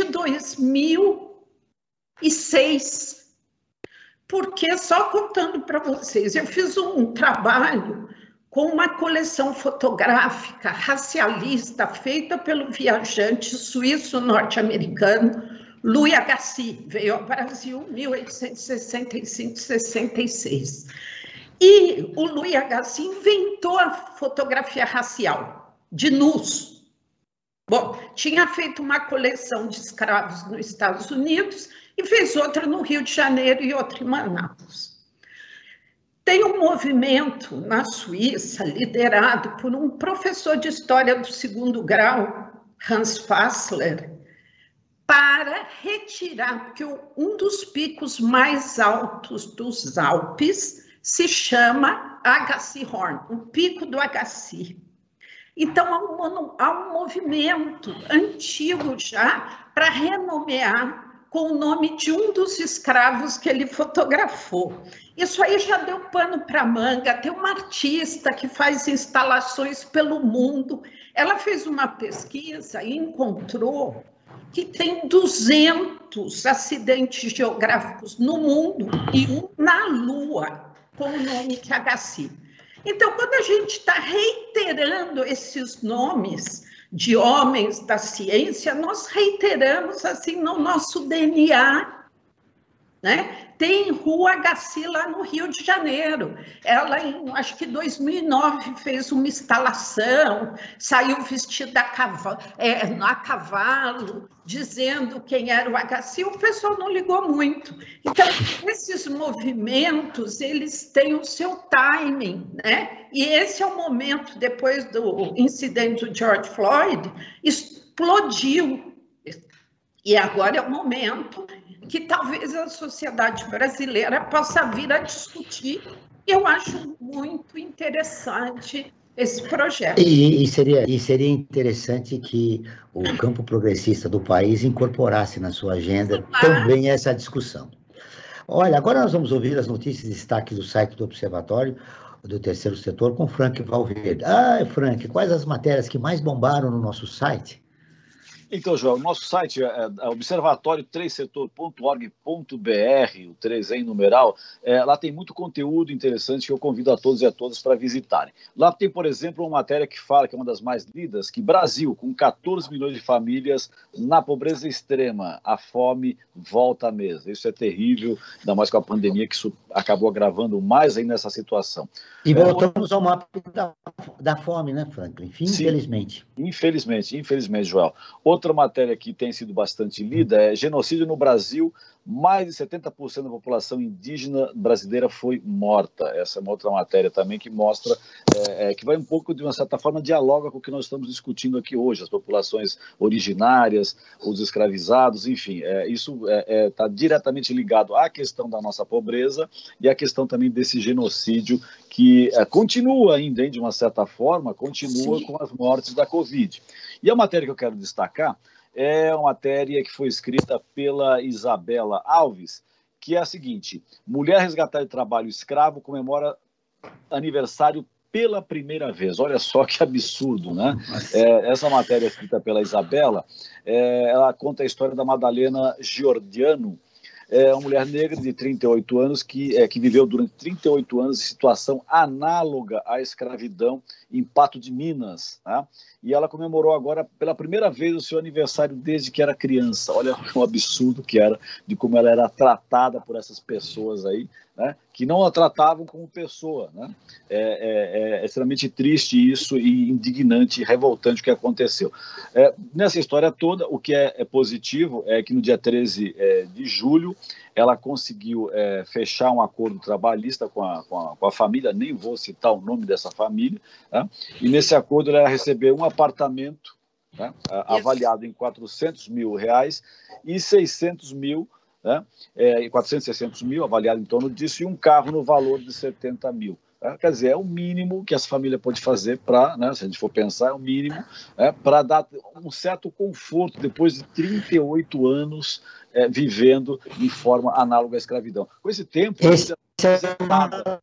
2006, porque, só contando para vocês, eu fiz um trabalho com uma coleção fotográfica racialista feita pelo viajante suíço norte-americano Louis Agassiz, veio ao Brasil em 1865-66. E o Louis Agassiz inventou a fotografia racial, de nus. Bom, tinha feito uma coleção de escravos nos Estados Unidos e fez outra no Rio de Janeiro e outra em Manaus. Tem um movimento na Suíça, liderado por um professor de História do segundo grau, Hans Fassler, para retirar, porque um dos picos mais altos dos Alpes se chama Agassiz-Horn, o pico do Agassiz. Então, há um movimento antigo já para renomear com o nome de um dos escravos que ele fotografou. Isso aí já deu pano para manga. Tem uma artista que faz instalações pelo mundo. Ela fez uma pesquisa e encontrou que tem 200 acidentes geográficos no mundo e um na Lua, com o nome que é Agassiz. Então, quando a gente está reiterando esses nomes de homens da ciência, nós reiteramos assim no nosso DNA, né? Tem Rua Agassiz lá no Rio de Janeiro. Ela, acho que em 2009, fez uma instalação, saiu vestida a cavalo, dizendo quem era o Agassiz. O pessoal não ligou muito. Então, esses movimentos, eles têm o seu timing, né? E esse é o momento, depois do incidente do George Floyd, explodiu. E agora é o momento que talvez a sociedade brasileira possa vir a discutir. Eu acho muito interessante esse projeto. E seria interessante que o campo progressista do país incorporasse na sua agenda também essa discussão. Olha, agora nós vamos ouvir as notícias e destaques do site do Observatório do Terceiro Setor com Frank Valverde. Frank, quais as matérias que mais bombaram no nosso site? Então, João, o nosso site é observatório3setor.org.br, o 3 em numeral. Lá tem muito conteúdo interessante que eu convido a todos e a todas para visitarem. Lá tem, por exemplo, uma matéria que fala, que é uma das mais lidas, que Brasil, com 14 milhões de famílias na pobreza extrema, a fome volta à mesa. Isso é terrível, ainda mais com a pandemia, que isso acabou agravando mais ainda essa situação. E voltamos ao mapa da fome, né, Franklin? Infelizmente. Sim, infelizmente, Joel. outra matéria que tem sido bastante lida é genocídio no Brasil, mais de 70% da população indígena brasileira foi morta. Essa é uma outra matéria também que mostra, que vai um pouco, de uma certa forma, dialoga com o que nós estamos discutindo aqui hoje, as populações originárias, os escravizados, enfim, isso está diretamente ligado à questão da nossa pobreza e à questão também desse genocídio que continua ainda, hein, de uma certa forma, continua com as mortes da Covid. E a matéria que eu quero destacar é uma matéria que foi escrita pela Isabela Alves, que é a seguinte: mulher resgatada de trabalho escravo comemora aniversário pela primeira vez. Olha só que absurdo, né? Essa matéria escrita pela Isabela, ela conta a história da Madalena Giordano, uma mulher negra de 38 anos que viveu durante 38 anos em situação análoga à escravidão em Pato de Minas, né? E ela comemorou agora pela primeira vez o seu aniversário desde que era criança. Olha o absurdo que era, de como ela era tratada por essas pessoas aí, né, que não a tratavam como pessoa, né? É extremamente triste isso e indignante e revoltante o que aconteceu. Nessa história toda, o que é positivo é que no dia 13 de julho ela conseguiu fechar um acordo trabalhista com a família, nem vou citar o nome dessa família, né? E nesse acordo ela recebeu um apartamento, né, avaliado em R$400 mil e 600 mil, né, 400 e 600 mil, avaliado em torno disso, e um carro no valor de 70 mil. Quer dizer, é o mínimo que essa família pode fazer para, né, se a gente for pensar, é o mínimo para dar um certo conforto depois de 38 anos vivendo de forma análoga à escravidão. Com esse tempo, não precisa fazer nada.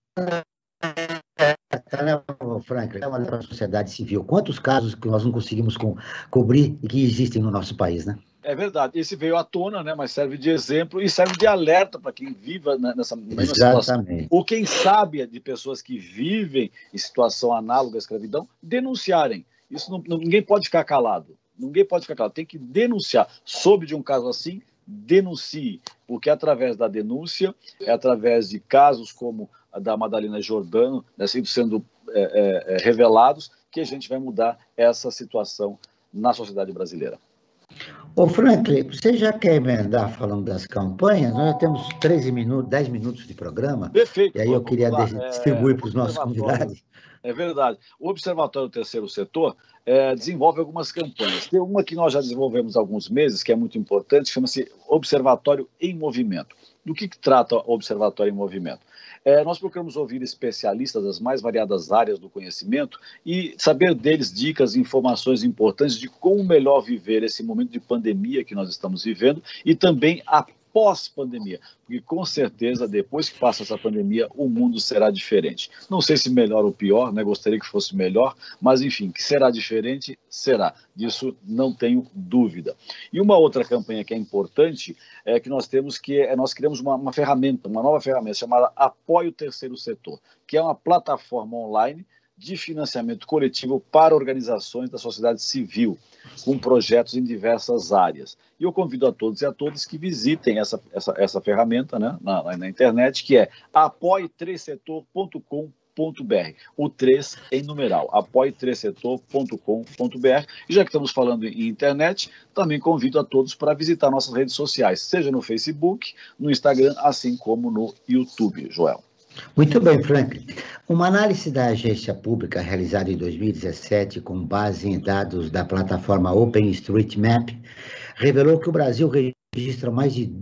Franklin, é uma sociedade civil. Quantos casos que nós não conseguimos cobrir e que existem no nosso país, né? É verdade. Esse veio à tona, né, mas serve de exemplo e serve de alerta para quem viva nessa mesma situação. Ou quem sabe de pessoas que vivem em situação análoga à escravidão, denunciarem. Isso ninguém pode ficar calado. Ninguém pode ficar calado. Tem que denunciar. Soube de um caso assim, denuncie. Porque é através da denúncia, é através de casos como a da Madalena Giordano, né, sendo revelados, que a gente vai mudar essa situação na sociedade brasileira. Ô Franklin, você já quer emendar falando das campanhas? Nós já temos 10 minutos de programa. Perfeito. E aí eu queria distribuir para os nossos convidados. É verdade. O Observatório do Terceiro Setor desenvolve algumas campanhas. Tem uma que nós já desenvolvemos há alguns meses, que é muito importante, chama-se Observatório em Movimento. Do que trata o Observatório em Movimento? Nós procuramos ouvir especialistas das mais variadas áreas do conhecimento e saber deles dicas e informações importantes de como melhor viver esse momento de pandemia que nós estamos vivendo e também a pós-pandemia, porque com certeza depois que passa essa pandemia o mundo será diferente. Não sei se melhor ou pior, né? Gostaria que fosse melhor, mas enfim, que será diferente, será. Disso não tenho dúvida. E uma outra campanha que é importante é que nós temos nós criamos uma ferramenta, uma nova ferramenta chamada Apoie o Terceiro Setor, que é uma plataforma online de financiamento coletivo para organizações da sociedade civil, com projetos em diversas áreas. E eu convido a todos e a todas que visitem essa ferramenta, né, na internet, que é apoie3setor.com.br, o 3 em numeral, apoie3setor.com.br. E já que estamos falando em internet, também convido a todos para visitar nossas redes sociais, seja no Facebook, no Instagram, assim como no YouTube, Joel. Muito bem, Franklin. Uma análise da agência pública realizada em 2017 com base em dados da plataforma OpenStreetMap revelou que o Brasil registra mais de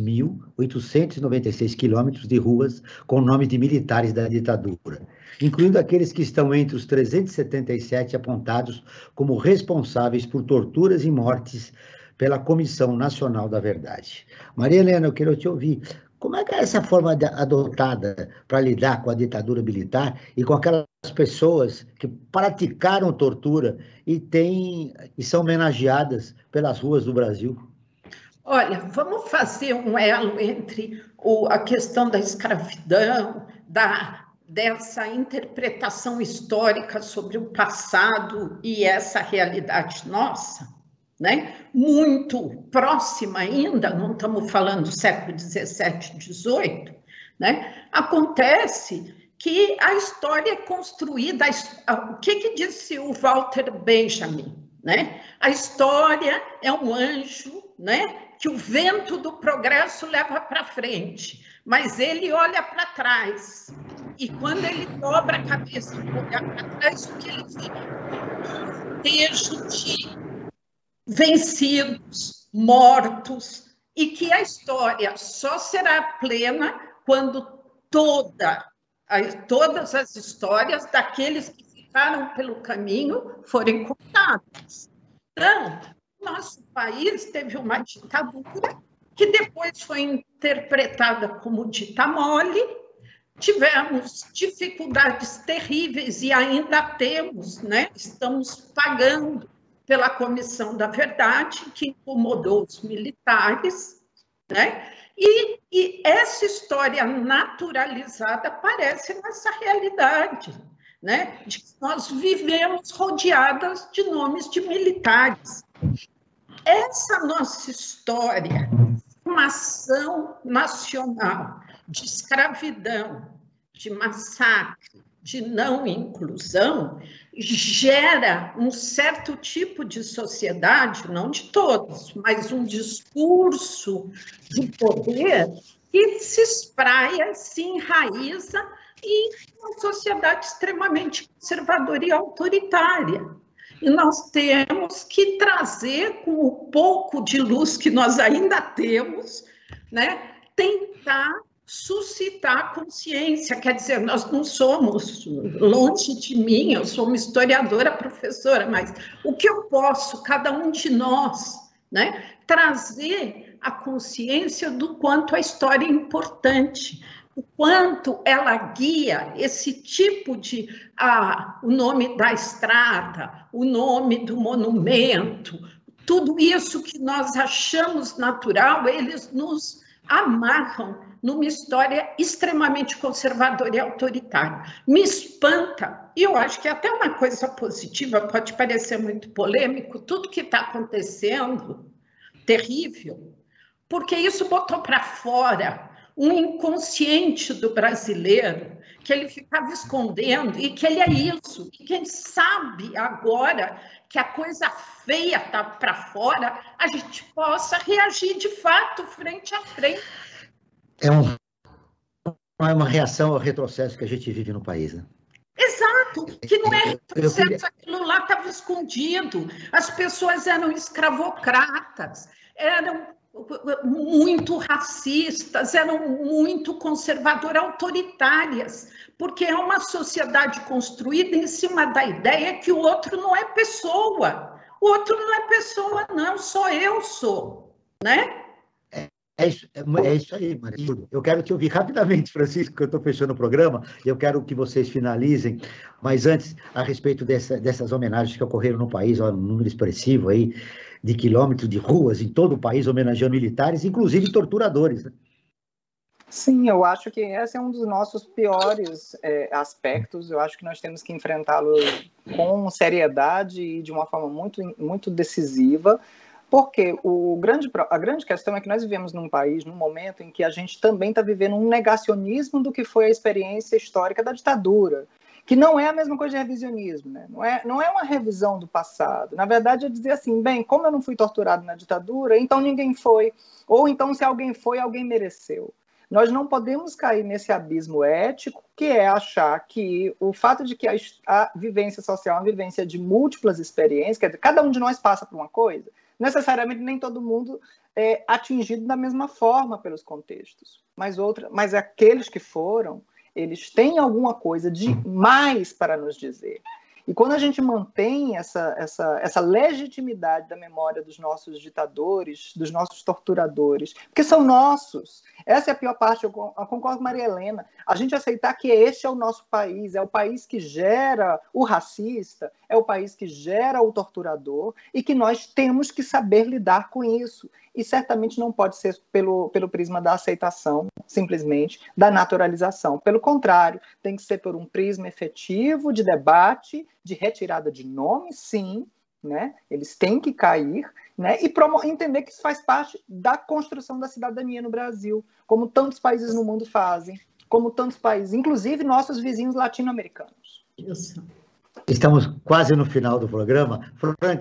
2.896 quilômetros de ruas com nome de militares da ditadura, incluindo aqueles que estão entre os 377 apontados como responsáveis por torturas e mortes pela Comissão Nacional da Verdade. Maria Helena, eu quero te ouvir. Como é que é essa forma adotada para lidar com a ditadura militar e com aquelas pessoas que praticaram tortura e são homenageadas pelas ruas do Brasil? Olha, vamos fazer um elo entre a questão da escravidão, dessa interpretação histórica sobre o passado e essa realidade nossa, né? Muito próxima ainda, não estamos falando do século XVII, XVIII, né? Acontece que a história é construída, o que disse o Walter Benjamin, né? A história é um anjo, né? Que o vento do progresso leva para frente, mas ele olha para trás. E quando ele dobra a cabeça e olha para trás, o que ele vê? Um desejo de vencidos, mortos, e que a história só será plena quando todas as histórias daqueles que ficaram pelo caminho forem contadas. Então, nosso país teve uma ditadura que depois foi interpretada como dita mole, tivemos dificuldades terríveis e ainda temos, né? Estamos pagando pela Comissão da Verdade, que incomodou os militares, né? E essa história naturalizada aparece nessa realidade, né? De que nós vivemos rodeadas de nomes de militares. Essa nossa história, formação nacional, de escravidão, de massacre, de não inclusão, gera um certo tipo de sociedade, não de todos, mas um discurso de poder que se espraia, se enraiza em uma sociedade extremamente conservadora e autoritária. E nós temos que trazer, com o pouco de luz que nós ainda temos, né, tentar suscitar consciência. Quer dizer, nós não somos, longe de mim, eu sou uma historiadora, professora, mas o que eu posso, cada um de nós, né, trazer a consciência do quanto a história é importante, o quanto ela guia esse tipo de, o nome da estrada, o nome do monumento, tudo isso que nós achamos natural, eles nos amarram numa história extremamente conservadora e autoritária. Me espanta, e eu acho que até uma coisa positiva, pode parecer muito polêmico, tudo que está acontecendo, terrível, porque isso botou para fora um inconsciente do brasileiro, que ele ficava escondendo, e que ele é isso, e quem sabe agora que a coisa feia está para fora, a gente possa reagir de fato, frente a frente. É uma reação ao retrocesso que a gente vive no país, né? Exato, que não é retrocesso, aquilo lá estava escondido, as pessoas eram escravocratas, eram muito racistas, eram muito conservadoras, autoritárias, porque é uma sociedade construída em cima da ideia que o outro não é pessoa. O outro não é pessoa, não, só eu sou, né? É isso aí, Maria. Eu quero te ouvir rapidamente, Francisco, que eu estou fechando o programa, e eu quero que vocês finalizem, mas antes, a respeito dessas homenagens que ocorreram no país, ó, um número expressivo aí, de quilômetros de ruas em todo o país, homenageando militares, inclusive torturadores, né? Sim, eu acho que esse é um dos nossos piores aspectos. Eu acho que nós temos que enfrentá-lo com seriedade e de uma forma muito, muito decisiva, porque a grande questão é que nós vivemos num país, num momento em que a gente também está vivendo um negacionismo do que foi a experiência histórica da ditadura, que não é a mesma coisa de revisionismo, né? Não é uma revisão do passado. Na verdade, é dizer assim, bem, como eu não fui torturado na ditadura, então ninguém foi. Ou então, se alguém foi, alguém mereceu. Nós não podemos cair nesse abismo ético, que é achar que o fato de que a vivência social é uma vivência de múltiplas experiências, quer dizer, cada um de nós passa por uma coisa, necessariamente nem todo mundo é atingido da mesma forma pelos contextos. Mas aqueles que foram, eles têm alguma coisa de mais para nos dizer. E quando a gente mantém essa legitimidade da memória dos nossos ditadores, dos nossos torturadores, porque são nossos, essa é a pior parte, eu concordo com Maria Helena, a gente aceitar que este é o nosso país, é o país que gera o racista, é o país que gera o torturador, e que nós temos que saber lidar com isso. E certamente não pode ser pelo prisma da aceitação, simplesmente, da naturalização. Pelo contrário, tem que ser por um prisma efetivo de debate, de retirada de nomes, sim, né? Eles têm que cair, né? E entender que isso faz parte da construção da cidadania no Brasil, como tantos países no mundo fazem, como tantos países, inclusive nossos vizinhos latino-americanos. Estamos quase no final do programa. Frank,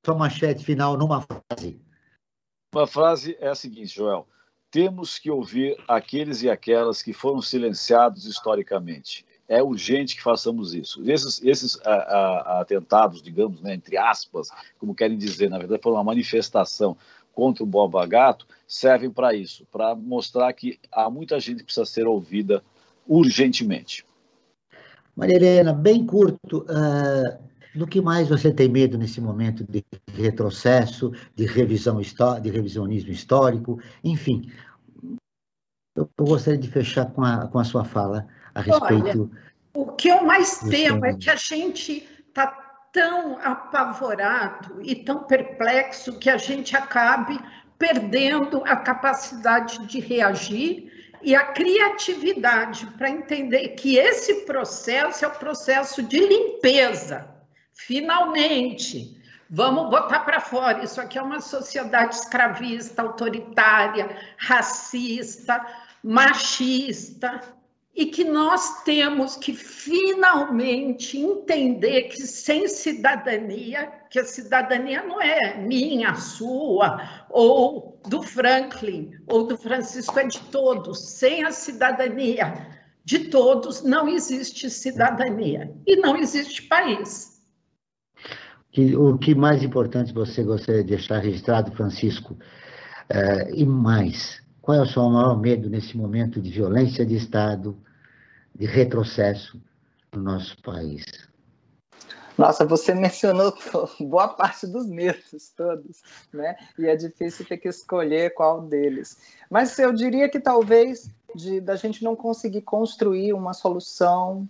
sua manchete final numa frase. Uma frase é a seguinte, Joel: temos que ouvir aqueles e aquelas que foram silenciados historicamente. É urgente que façamos isso. Esses atentados, digamos, né, entre aspas, como querem dizer, na verdade foi uma manifestação contra o Borba Gato, servem para isso, para mostrar que há muita gente que precisa ser ouvida urgentemente. Maria Helena, bem curto, do que mais você tem medo nesse momento de retrocesso, de revisionismo histórico, enfim? Eu gostaria de fechar com a sua fala a respeito... Olha, o que eu mais temo é que a gente está tão apavorado e tão perplexo que a gente acabe perdendo a capacidade de reagir e a criatividade para entender que esse processo é o processo de limpeza. Finalmente, vamos botar para fora. Isso aqui é uma sociedade escravista, autoritária, racista, machista, e que nós temos que finalmente entender que sem cidadania, que a cidadania não é minha, sua, ou do Franklin, ou do Francisco, é de todos. Sem a cidadania de todos, não existe cidadania e não existe país. O que mais importante você gostaria de deixar registrado, Francisco, e mais... Qual é o seu maior medo nesse momento de violência de Estado, de retrocesso no nosso país? Nossa, você mencionou boa parte dos medos todos, né? E é difícil ter que escolher qual deles. Mas eu diria que talvez da gente não conseguir construir uma solução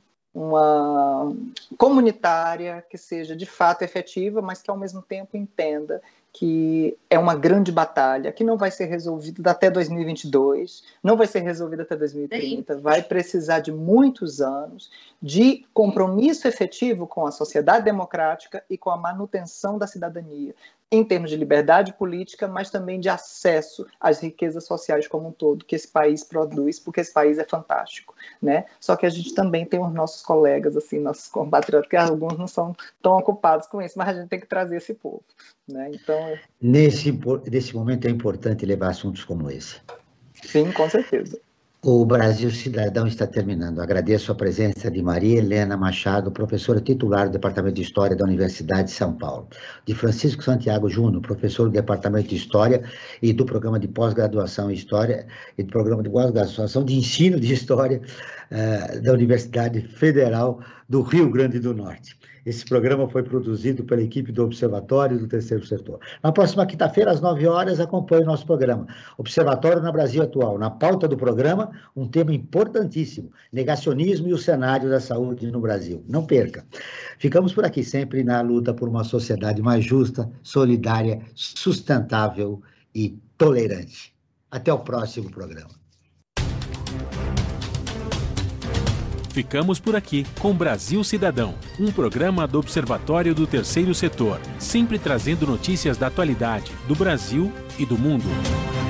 comunitária que seja de fato efetiva, mas que ao mesmo tempo entenda que é uma grande batalha, que não vai ser resolvida até 2022, não vai ser resolvida até 2030, vai precisar de muitos anos de compromisso efetivo com a sociedade democrática e com a manutenção da cidadania, em termos de liberdade política, mas também de acesso às riquezas sociais como um todo, que esse país produz, porque esse país é fantástico, né? Só que a gente também tem os nossos colegas, assim, nossos compatriotas, que alguns não são tão ocupados com isso, mas a gente tem que trazer esse povo, né? Então... Nesse momento é importante levar assuntos como esse. Sim, com certeza. O Brasil Cidadão está terminando. Agradeço a presença de Maria Helena Machado, professora titular do Departamento de História da Universidade de São Paulo, de Francisco Santiago Júnior, professor do Departamento de História e do Programa de Pós-Graduação em História e do Programa de Pós-Graduação de Ensino de História da Universidade Federal do Rio Grande do Norte. Esse programa foi produzido pela equipe do Observatório do Terceiro Setor. Na próxima quinta-feira, às 9 horas, acompanhe o nosso programa. Observatório na Brasil Atual. Na pauta do programa, um tema importantíssimo: negacionismo e o cenário da saúde no Brasil. Não perca. Ficamos por aqui sempre na luta por uma sociedade mais justa, solidária, sustentável e tolerante. Até o próximo programa. Ficamos por aqui com Brasil Cidadão, um programa do Observatório do Terceiro Setor, sempre trazendo notícias da atualidade, do Brasil e do mundo.